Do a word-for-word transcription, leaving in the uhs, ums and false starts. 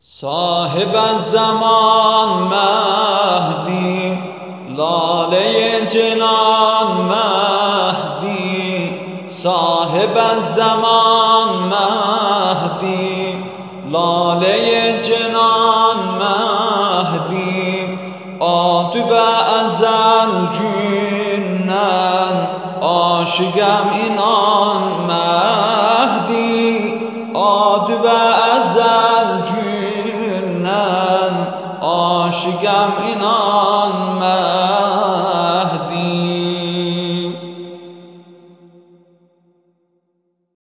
صاحب الزمان مهدی، لاله جنان مهدی. صاحب الزمان مهدی، لاله جنان مهدی. آدو ازل günden aşıkım inan Mehdi. Adı ve ezel günden aşıkım inan Mehdi.